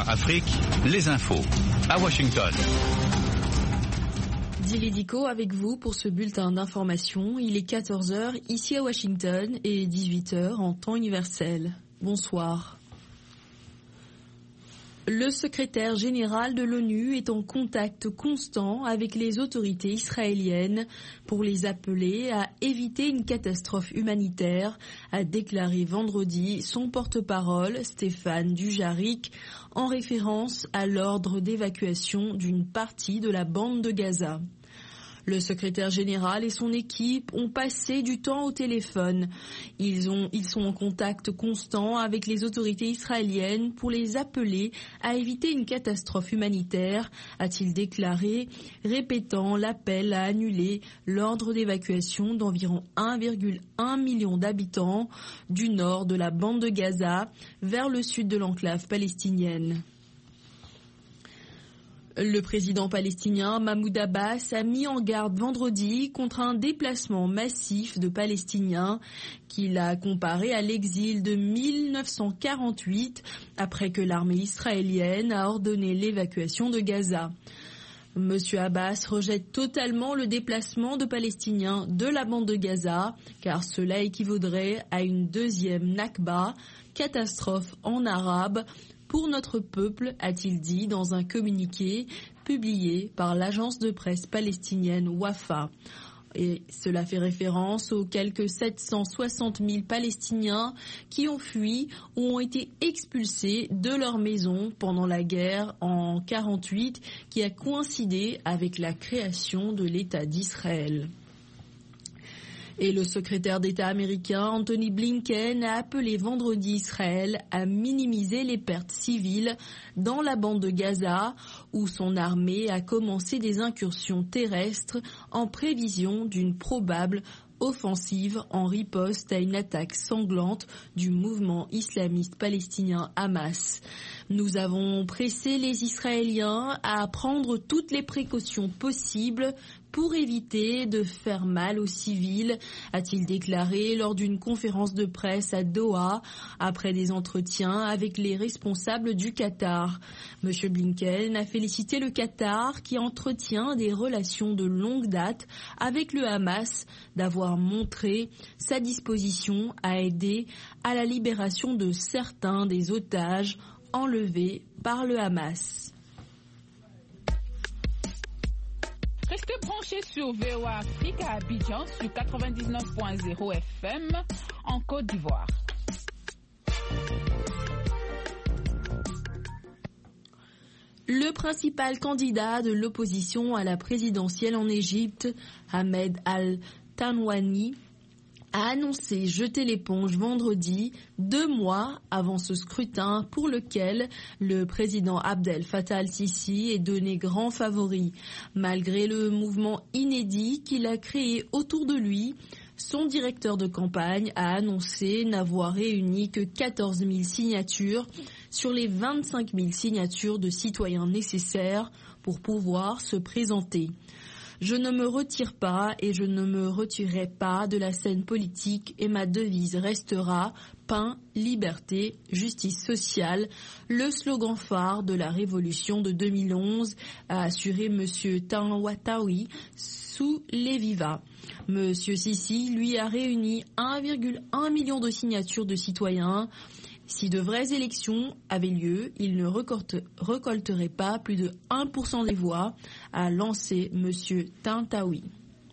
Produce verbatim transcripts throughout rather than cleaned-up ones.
Soir Afrique, les infos à Washington. Dilidico avec vous pour ce bulletin d'information. Il est quatorze heures ici à Washington et dix-huit heures en temps universel. Bonsoir. Le secrétaire général de l'ONU est en contact constant avec les autorités israéliennes pour les appeler à éviter une catastrophe humanitaire, a déclaré vendredi son porte-parole Stéphane Dujarric en référence à l'ordre d'évacuation d'une partie de la bande de Gaza. Le secrétaire général et son équipe ont passé du temps au téléphone. Ils, ont, ils sont en contact constant avec les autorités israéliennes pour les appeler à éviter une catastrophe humanitaire, a-t-il déclaré, répétant l'appel à annuler l'ordre d'évacuation d'environ un virgule un million d'habitants du nord de la bande de Gaza vers le sud de l'enclave palestinienne. Le président palestinien Mahmoud Abbas a mis en garde vendredi contre un déplacement massif de Palestiniens qu'il a comparé à l'exil de mille neuf cent quarante-huit après que l'armée israélienne a ordonné l'évacuation de Gaza. Monsieur Abbas rejette totalement le déplacement de Palestiniens de la bande de Gaza car cela équivaudrait à une deuxième Nakba, catastrophe en arabe, pour notre peuple, a-t-il dit dans un communiqué publié par l'agence de presse palestinienne Wafa. Et cela fait référence aux quelques sept cent soixante mille Palestiniens qui ont fui ou ont été expulsés de leur maison pendant la guerre en quarante-huit qui a coïncidé avec la création de l'État d'Israël. Et le secrétaire d'État américain Anthony Blinken a appelé vendredi Israël à minimiser les pertes civiles dans la bande de Gaza où son armée a commencé des incursions terrestres en prévision d'une probable offensive en riposte à une attaque sanglante du mouvement islamiste palestinien Hamas. Nous avons pressé les Israéliens à prendre toutes les précautions possibles pour éviter de faire mal aux civils, a-t-il déclaré lors d'une conférence de presse à Doha après des entretiens avec les responsables du Qatar. Monsieur Blinken a félicité le Qatar qui entretient des relations de longue date avec le Hamas d'avoir montré sa disposition à aider à la libération de certains des otages enlevés par le Hamas. Restez branchés sur V O A Afrique à Abidjan sur quatre-vingt-dix-neuf point zéro F M en Côte d'Ivoire. Le principal candidat de l'opposition à la présidentielle en Égypte, Ahmed Al-Tanwani, a annoncé jeter l'éponge vendredi, deux mois avant ce scrutin pour lequel le président Abdel Fattah al-Sisi est donné grand favori. Malgré le mouvement inédit qu'il a créé autour de lui, son directeur de campagne a annoncé n'avoir réuni que quatorze mille signatures sur les vingt-cinq mille signatures de citoyens nécessaires pour pouvoir se présenter. Je ne me retire pas et je ne me retirerai pas de la scène politique et ma devise restera pain, liberté, justice sociale, le slogan phare de la révolution de deux mille onze, a assuré M. Tanwatawi sous les Viva. M. Sisi, lui, a réuni un virgule un million de signatures de citoyens. Si de vraies élections avaient lieu, il ne récolterait pas plus de un pour cent des voix, a lancé M. Tantawi.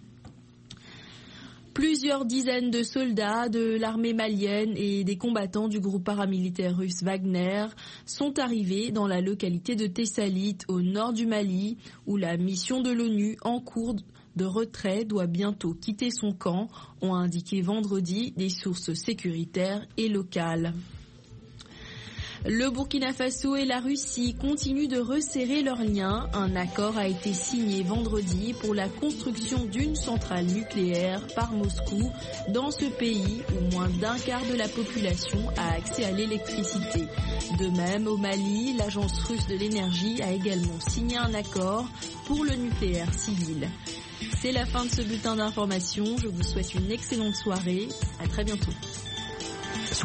Plusieurs dizaines de soldats de l'armée malienne et des combattants du groupe paramilitaire russe Wagner sont arrivés dans la localité de Tessalit, au nord du Mali, où la mission de l'ONU en cours de retrait doit bientôt quitter son camp, ont indiqué vendredi des sources sécuritaires et locales. Le Burkina Faso et la Russie continuent de resserrer leurs liens. Un accord a été signé vendredi pour la construction d'une centrale nucléaire par Moscou dans ce pays où moins d'un quart de la population a accès à l'électricité. De même, au Mali, l'agence russe de l'énergie a également signé un accord pour le nucléaire civil. C'est la fin de ce bulletin d'information. Je vous souhaite une excellente soirée. À très bientôt.